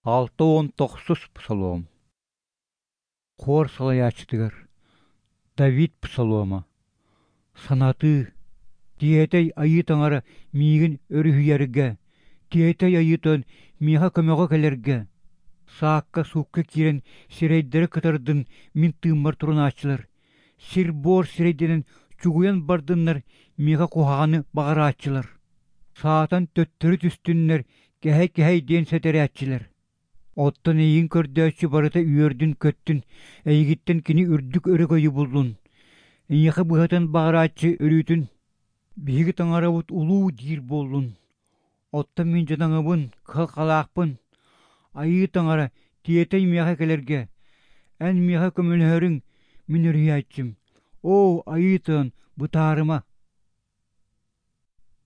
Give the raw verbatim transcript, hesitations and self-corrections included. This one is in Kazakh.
Алты он тоқсус псалом. Хор салаячтыгар. Давид псалома. Санаты. Тиетей айытаңара мигин өрүхүярга. Тиетей айытын миха көмөгө келерге. Саакка сукка кирен сирейдері кытардын мин тыыммар туруначылар. Сир бор сирейденен чугуян бардыннар миха куханы багараачылар. Саатан төттөрү түстүннер кэхэй-кэхэй ден сетерячилер. Оттон эйин көрдөчү барыта үйөрдүн көттүн, эйгиттен кини үрдүк өрөгөйү булдун. Эйяха быхатын багараачы өрүтүн, биги таңарабыт улуу дир болдун. Оттон мен жадаңыбын, кыл калаакпын, айы таңара тиетей мияха келерге. Эн мияха көмөлөрүң, мен өрүяачым. О, айытын, бытаарыма.